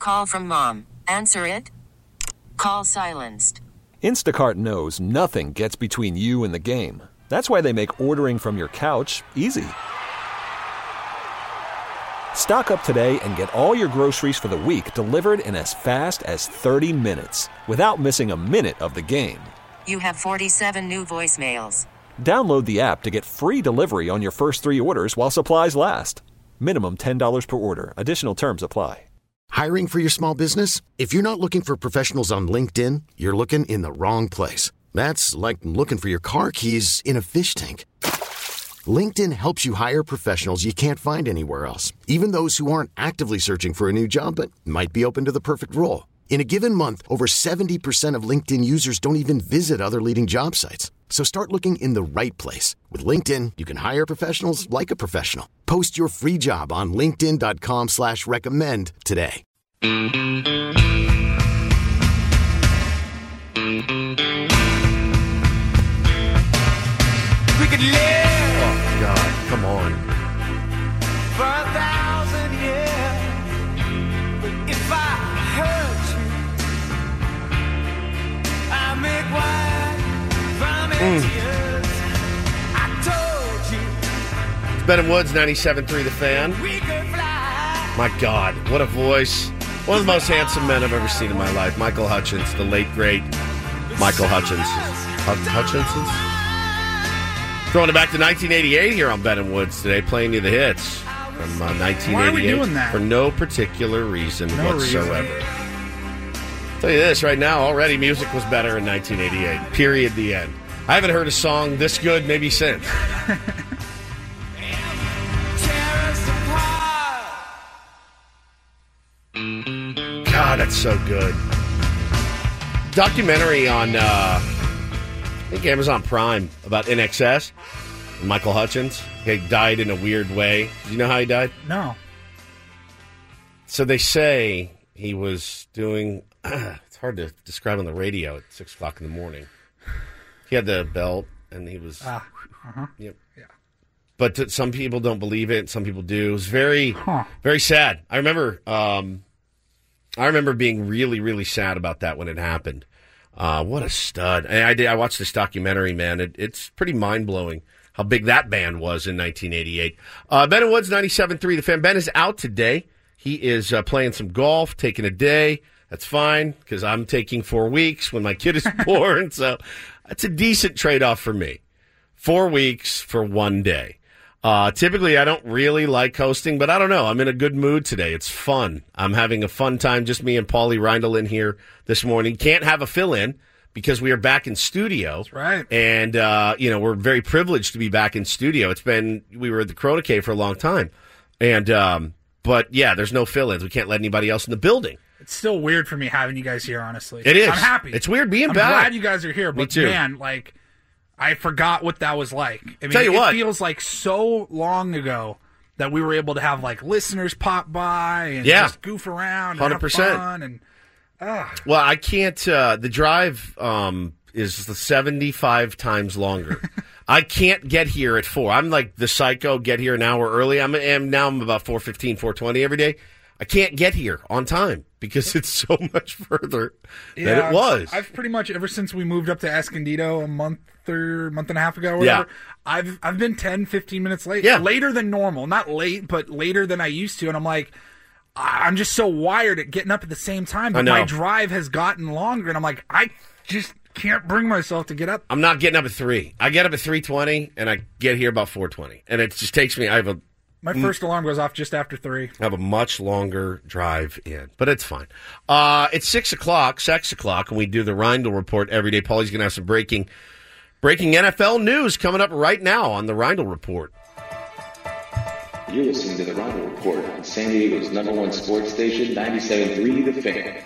call from mom. Answer it. Call silenced. Instacart knows nothing gets between you and the game. That's why they make ordering from your couch easy. Stock up today and get all your groceries for the week delivered in as fast as 30 minutes without missing a minute of the game. You have 47 new voicemails. Download the app to get free delivery on your first 3 orders while supplies last. Minimum $10 per order. Additional terms apply. Hiring for your small business? If you're not looking for professionals on LinkedIn, you're looking in the wrong place. That's like looking for your car keys in a fish tank. LinkedIn helps you hire professionals you can't find anywhere else, even those who aren't actively searching for a new job but might be open to the perfect role. In a given month, over 70% of LinkedIn users don't even visit other leading job sites. So start looking in the right place. With LinkedIn, you can hire professionals like a professional. Post your free job on linkedin.com/recommend today. We could live. Oh, God, come on. For 1,000 years. But if I hurt you, I make wine from tears. I told you. It's Ben and Woods, 97.3 The Fan. We could fly. My God, what a voice. One of the most handsome men I've ever seen in my life. Michael Hutchence, the late, great Michael Hutchence. Hutchinson? Throwing it back to 1988 here on Ben and Woods today, playing you the hits from 1988. Why are we doing that? For no particular reason whatsoever. Tell you this, right now, already music was better in 1988. Period, the end. I haven't heard a song this good maybe since. God, that's so good. Documentary on, I think Amazon Prime about NXS. Michael Hutchence. He died in a weird way. Do you know how he died? No. So they say he was doing, it's hard to describe on the radio at 6 o'clock in the morning. He had the belt, and he was, yep. Yeah. But some people don't believe it. Some people do. It was very, very sad. I remember being really, really sad about that when it happened. What a stud. I watched this documentary, man. It's pretty mind-blowing how big that band was in 1988. Ben and Woods, 97.3 The Fan. Ben is out today. He is playing some golf, taking a day. That's fine, because I'm taking 4 weeks when my kid is born. So that's a decent trade-off for me. 4 weeks for 1 day. Typically, I don't really like hosting, but I don't know. I'm in a good mood today. It's fun. I'm having a fun time. Just me and Paulie Reindl in here this morning. Can't have a fill-in because we are back in studio. That's right. And, we're very privileged to be back in studio. We were at the Corona Cave for a long time. And, but yeah, there's no fill-ins. We can't let anybody else in the building. It's still weird for me having you guys here, honestly. It is. I'm happy. It's weird being back. I'm glad you guys are here, but me too. Man, I forgot what that was like. I mean, Tell you what. It feels like so long ago that we were able to have listeners pop by and just goof around and 100%. have fun. And well, I can't. The drive is 75 times longer. I can't get here at 4. I'm like the psycho. Get here an hour early. I'm about 4:15, 4:20 every day. I can't get here on time because it's so much further than it was. I've pretty much, ever since we moved up to Escondido a month and a half ago or whatever, I've been 10, 15 minutes late. Yeah. Later than normal. Not late, but later than I used to. And I'm like, I'm just so wired at getting up at the same time. But my drive has gotten longer. And I'm like, I just can't bring myself to get up. I'm not getting up at 3. I get up at 3:20 and I get here about 4:20. And it just takes me, my first alarm goes off just after 3. I have a much longer drive in, but it's fine. It's 6 o'clock, and we do the Reindl Report every day. Paulie's going to have some breaking NFL news coming up right now on the Reindl Report. You're listening to the Reindl Report on San Diego's #1 sports station, 97.3 The Fan.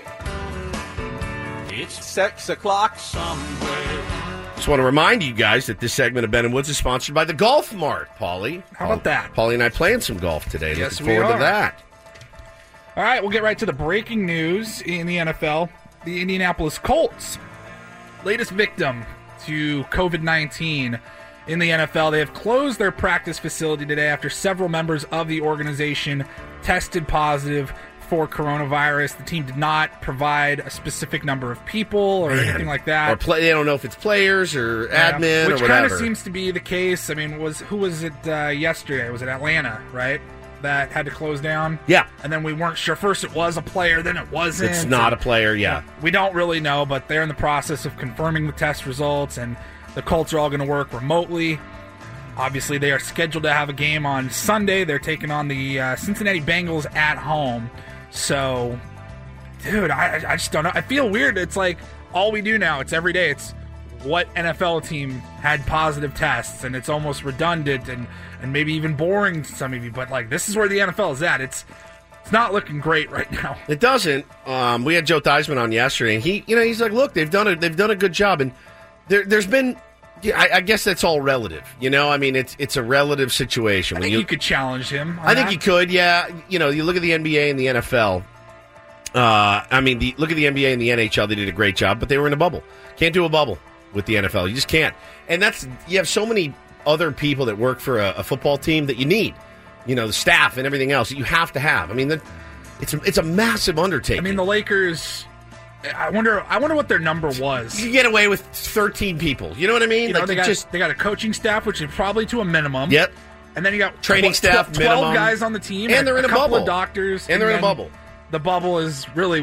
It's 6 o'clock somewhere. Just want to remind you guys that this segment of Ben and Woods is sponsored by the Golf Mart, Paulie. How about that? Paulie and I playing some golf today. Yes, Looking forward to that. All right, we'll get right to the breaking news in the NFL. The Indianapolis Colts, latest victim to COVID-19 in the NFL. They have closed their practice facility today after several members of the organization tested positive for coronavirus. The team did not provide a specific number of people or anything like that. Or they don't know if it's players or admin or which whatever. kind of seems to be the case. I mean, who was it yesterday? Was it Atlanta, right? That had to close down? Yeah. And then we weren't sure. First it was a player, then it wasn't. It's not a player, yeah. We don't really know, but they're in the process of confirming the test results, and the Colts are all going to work remotely. Obviously, they are scheduled to have a game on Sunday. They're taking on the Cincinnati Bengals at home. So, dude, I just don't know. I feel weird. It's like all we do now. It's every day. It's what NFL team had positive tests, and it's almost redundant and maybe even boring to some of you. But, like, this is where the NFL is at. It's not looking great right now. It doesn't. We had Joe Theismann on yesterday, and he's like, look, they've done a good job, and there's been. Yeah, I guess that's all relative. I mean, it's a relative situation. I think you could challenge him. I think you could, yeah. You look at the NBA and the NFL. Look at the NBA and the NHL. They did a great job, but they were in a bubble. Can't do a bubble with the NFL. You just can't. And you have so many other people that work for a football team that you need. The staff and everything else that you have to have. I mean, it's a massive undertaking. I mean, the Lakers. I wonder what their number was. You get away with 13 people. You know what I mean? They got a coaching staff, which is probably to a minimum. Yep. And then you got training staff, 12 minimum guys on the team, and they're in a couple bubble. Of doctors, and they're in a bubble. The bubble is really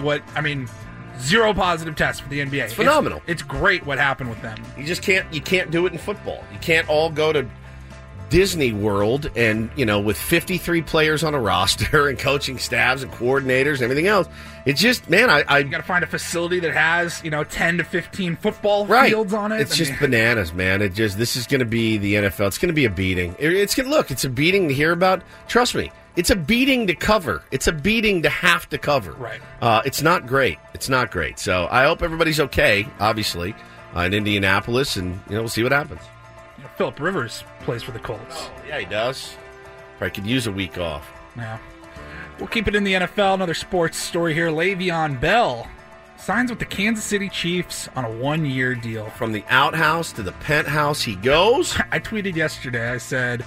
zero positive tests for the NBA. It's phenomenal. It's great what happened with them. You just can't. You can't do it in football. You can't all go to Disney World and with 53 players on a roster and coaching staffs and coordinators and everything else. It's just, man, you got to find a facility that has 10 to 15 football fields on it. It's just bananas, man. This is going to be the NFL. It's going to be a beating. It's a beating to hear about. Trust me, it's a beating to cover. It's a beating to have to cover. Right. It's not great. It's not great. So I hope everybody's okay. Obviously, in Indianapolis, and we'll see what happens. Phillip Rivers plays for the Colts. Oh, yeah, he does. Probably could use a week off. Yeah. We'll keep it in the NFL. Another sports story here. Le'Veon Bell signs with the Kansas City Chiefs on a 1-year deal. From the outhouse to the penthouse he goes. I tweeted yesterday. I said,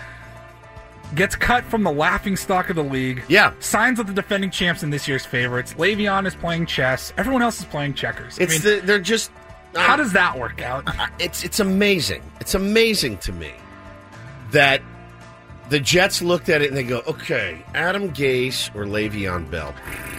gets cut from the laughingstock of the league. Yeah. Signs with the defending champs and this year's favorites. Le'Veon is playing chess. Everyone else is playing checkers. They're just... How does that work out? It's amazing. It's amazing to me that the Jets looked at it and they go, okay, Adam Gase or Le'Veon Bell.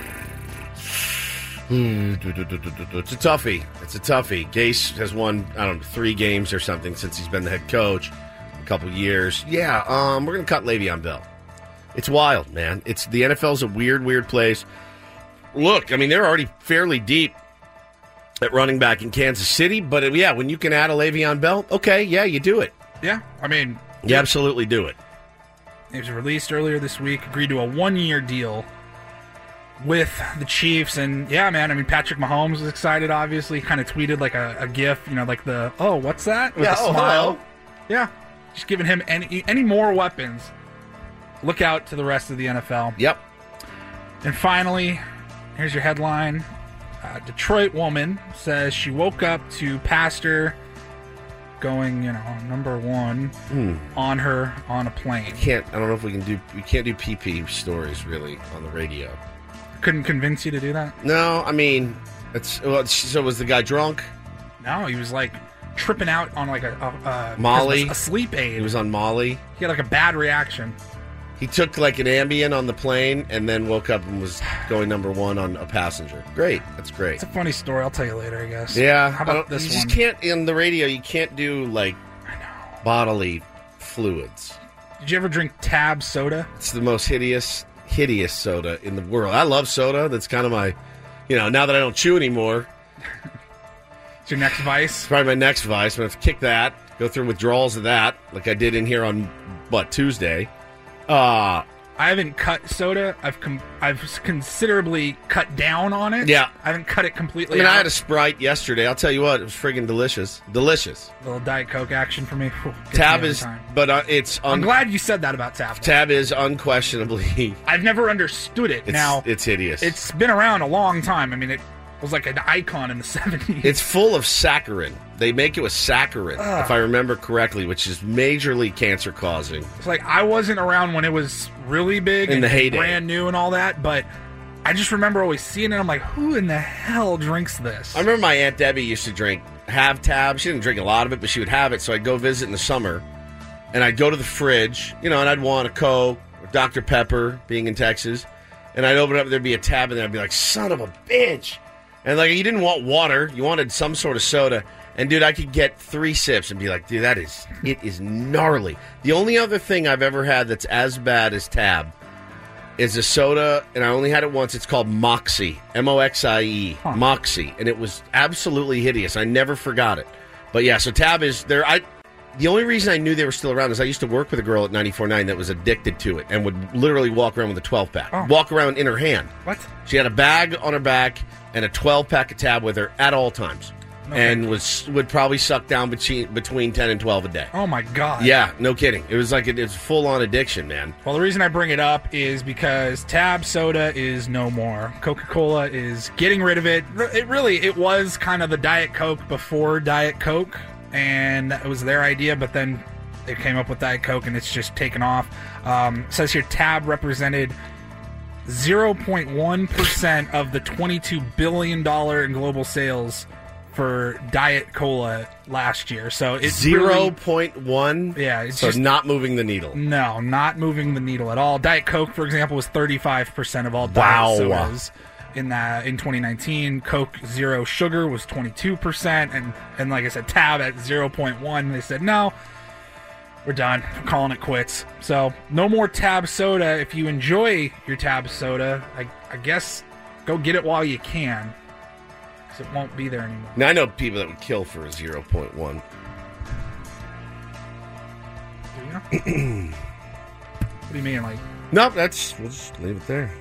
It's a toughie. Gase has won, 3 games or something since he's been the head coach. A couple years. Yeah, we're going to cut Le'Veon Bell. It's wild, man. The NFL's a weird place. Look, they're already fairly deep at running back in Kansas City, but when you can add a Le'Veon Bell, okay, yeah, you do it. Yeah, you absolutely do it. He was released earlier this week, agreed to a 1-year deal with the Chiefs, and Patrick Mahomes was excited, obviously, kind of tweeted like a GIF, like the, oh, what's that? With a smile. Hello. Yeah, just giving him any more weapons. Look out to the rest of the NFL. Yep. And finally, here's your headline. Detroit woman says she woke up to pastor going, number 1 on her on a plane. I don't know if we can't do PP stories really on the radio. Couldn't convince you to do that? No, so was the guy drunk? No, he was like tripping out on like a Molly, a sleep aid. He was on Molly. He had like a bad reaction. He took like an Ambien on the plane and then woke up and was going number 1 on a passenger. Great. That's great. It's a funny story. I'll tell you later, I guess. Yeah. How about this one? You just can't, in the radio, you can't do like bodily fluids. Did you ever drink Tab soda? It's the most hideous soda in the world. I love soda. That's kind of my, now that I don't chew anymore. It's your next vice? It's probably my next vice. I'm going to have to kick that, go through withdrawals of that, like I did in here on, Tuesday. I haven't cut soda. I've considerably cut down on it. Yeah. I haven't cut it completely out. I had a Sprite yesterday. I'll tell you what, it was friggin' delicious. Delicious. A little Diet Coke action for me. Tab is, but it's... I'm glad you said that about Tab. Tab is unquestionably... I've never understood it. It's hideous. It's been around a long time. It was like an icon in the 70s. It's full of saccharin. They make it with saccharin, if I remember correctly, which is majorly cancer-causing. It's like I wasn't around when it was really big in and the heyday, brand new and all that, but I just remember always seeing it. I'm like, who in the hell drinks this? I remember my Aunt Debbie used to have Tab. She didn't drink a lot of it, but she would have it. So I'd go visit in the summer, and I'd go to the fridge, and I'd want a Coke or Dr. Pepper, being in Texas, and I'd open it up, there'd be a tab in there. I'd be like, son of a bitch. And like, you didn't want water. You wanted some sort of soda. And, dude, I could get 3 sips and be like, dude, it is gnarly. The only other thing I've ever had that's as bad as Tab is a soda, and I only had it once. It's called Moxie, M-O-X-I-E, Moxie, and it was absolutely hideous. I never forgot it. But, yeah, so Tab is there. The only reason I knew they were still around is I used to work with a girl at 94.9 that was addicted to it and would literally walk around with a 12-pack, walk around in her hand. What? She had a bag on her back and a 12-pack of Tab with her at all times. And would probably suck down between 10 and 12 a day. Oh, my God. Yeah, no kidding. It was like it's full-on addiction, man. Well, the reason I bring it up is because Tab soda is no more. Coca-Cola is getting rid of it. It was kind of the Diet Coke before Diet Coke, and that was their idea, but then they came up with Diet Coke, and it's just taken off. It says here Tab represented 0.1% of the $22 billion in global sales for Diet Cola last year. So it's 0.1? Yeah. It's so just not moving the needle. No, not moving the needle at all. Diet Coke, for example, was 35% of all diet sodas in 2019. Coke Zero Sugar was 22%. And like I said, Tab at 0.1. They said, no, we're done. We're calling it quits. So no more Tab soda. If you enjoy your Tab soda, I guess go get it while you can. It won't be there anymore. Now, I know people that would kill for a 0.1. Do you? What do you mean? Like, nope, we'll just leave it there.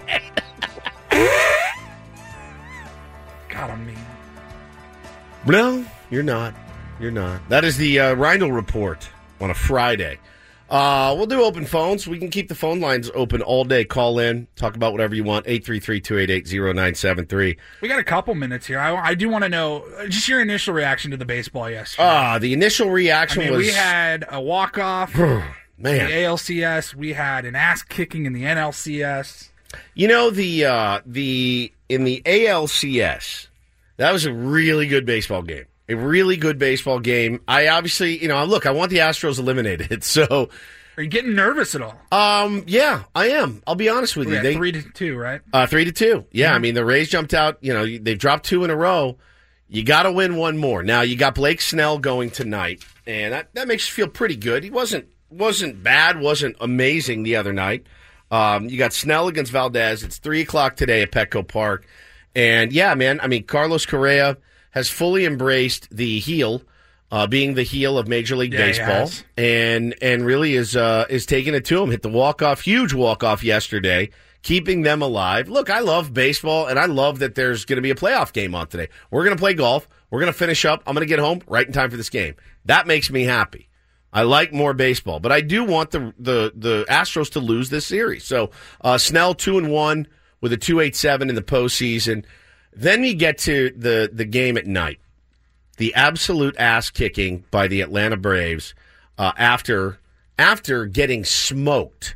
God, I'm mean. No, you're not. You're not. That is the Reindl Report on a Friday. We'll do open phones. We can keep the phone lines open all day. Call in, talk about whatever you want. 833-288-0973. We got a couple minutes here. I do want to know just your initial reaction to the baseball yesterday. The initial reaction was... we had a walk-off man. in the ALCS. We had an ass-kicking in the NLCS. In the ALCS, that was a really good baseball game. A really good baseball game. I obviously, look, I want the Astros eliminated, so... Are you getting nervous at all? Yeah, I am. I'll be honest with you. 3-2, right? 3-2. Yeah, I mean, the Rays jumped out. They've dropped 2 in a row. You got to win one more. Now, you got Blake Snell going tonight, and that makes you feel pretty good. He wasn't bad, wasn't amazing the other night. You got Snell against Valdez. It's 3 o'clock today at Petco Park. And, yeah, man, I mean, Carlos Correa has fully embraced the heel, being the heel of Major League Baseball, and really is taking it to him. Hit the huge walk-off yesterday, keeping them alive. Look, I love baseball, and I love that there's going to be a playoff game on today. We're going to play golf. We're going to finish up. I'm going to get home right in time for this game. That makes me happy. I like more baseball, but I do want the Astros to lose this series. So Snell 2-1 with a 2.87 in the postseason. Then we get to the game at night. The absolute ass-kicking by the Atlanta Braves after getting smoked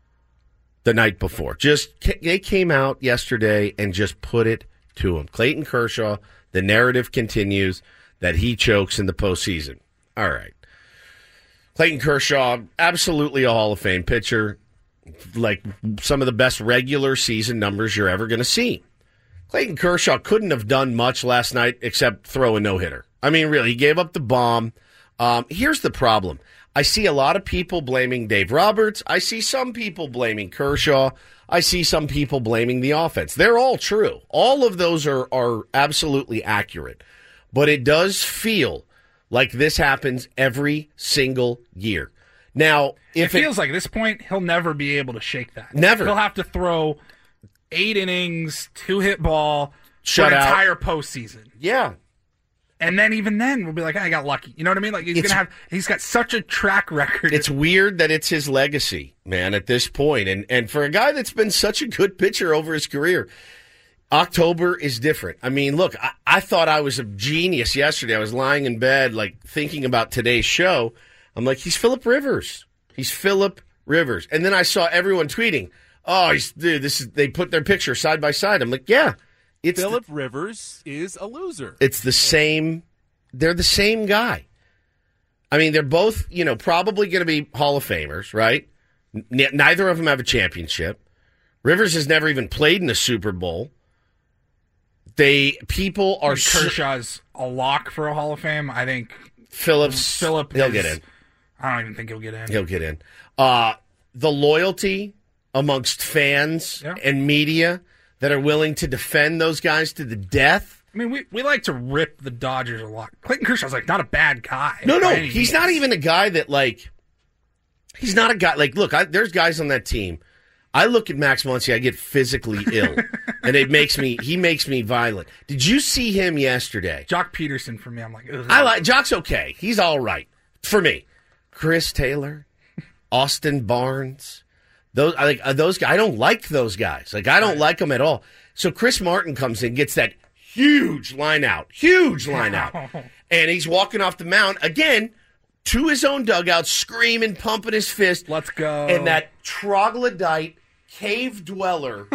the night before. They came out yesterday and just put it to him. Clayton Kershaw, the narrative continues that he chokes in the postseason. All right. Clayton Kershaw, absolutely a Hall of Fame pitcher, like some of the best regular season numbers you're ever going to see. Clayton Kershaw couldn't have done much last night except throw a no-hitter. I mean, really, he gave up the bomb. Here's the problem. I see a lot of people blaming Dave Roberts. I see some people blaming Kershaw. I see some people blaming the offense. They're all true. All of those are absolutely accurate. But it does feel like this happens every single year. Now, if it feels like at this point, he'll never be able to shake that. Never. He'll have to throw 8 innings, 2-hit ball, shut for an out. Entire postseason. Yeah. And then even then, we'll be like, I got lucky. You know what I mean? Like he's got such a track record. It's weird that it's his legacy, man, at this point. And for a guy that's been such a good pitcher over his career, October is different. I mean, look, I thought I was a genius yesterday. I was lying in bed, like, thinking about today's show. I'm like, he's Phillip Rivers. He's Phillip Rivers. And then I saw everyone tweeting, Oh, they put their picture side by side. I'm like, yeah. Phillip Rivers is a loser. It's the same. They're the same guy. I mean, they're both, probably going to be Hall of Famers, right? Neither of them have a championship. Rivers has never even played in a Super Bowl. People are Kershaw's a lock for a Hall of Fame. I think Phillip, he'll get in. I don't even think he'll get in. He'll get in. The loyalty amongst fans and media that are willing to defend those guys to the death. I mean, we like to rip the Dodgers a lot. Clayton Kershaw's not a bad guy. No, he's not even a guy that he's not a guy look. There's guys on that team. I look at Max Muncy, I get physically ill, and he makes me violent. Did you see him yesterday? Jock Peterson for me. I'm like, ugh. Jock's okay. He's all right for me. Chris Taylor, Austin Barnes, those guys. I don't like those guys. I don't like them at all. So Chris Martin comes in, gets that huge line out, and he's walking off the mound again to his own dugout, screaming, pumping his fist. Let's go. And that troglodyte cave dweller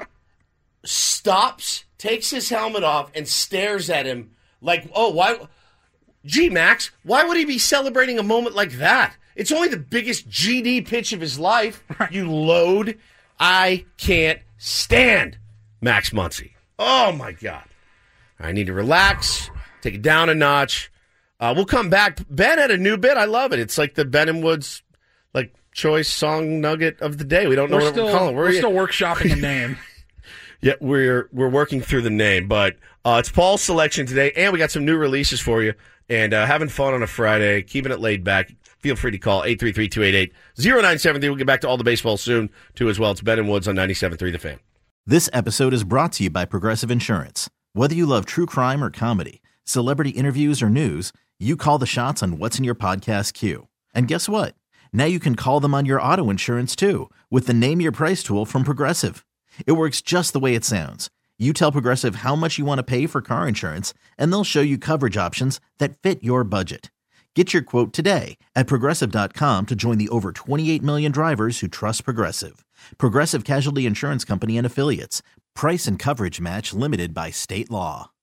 stops, takes his helmet off, and stares at him like, oh, why? Gee, Max, why would he be celebrating a moment like that? It's only the biggest GD pitch of his life. You load. I can't stand Max Muncy. Oh, my God. I need to relax, take it down a notch. We'll come back. Ben had a new bit. I love it. It's like the Ben and Woods choice song nugget of the day. We don't know what we're calling it. We're still workshopping a name. Yeah, we're working through the name, but it's Paul's selection today, and we got some new releases for you. And having fun on a Friday, keeping it laid back. Feel free to call 833-288-0973. We'll get back to all the baseball soon, too, as well. It's Ben and Woods on 97.3 The Fan. This episode is brought to you by Progressive Insurance. Whether you love true crime or comedy, celebrity interviews or news, you call the shots on what's in your podcast queue. And guess what? Now you can call them on your auto insurance, too, with the Name Your Price tool from Progressive. It works just the way it sounds. You tell Progressive how much you want to pay for car insurance, and they'll show you coverage options that fit your budget. Get your quote today at Progressive.com to join the over 28 million drivers who trust Progressive. Progressive Casualty Insurance Company and Affiliates. Price and coverage match limited by state law.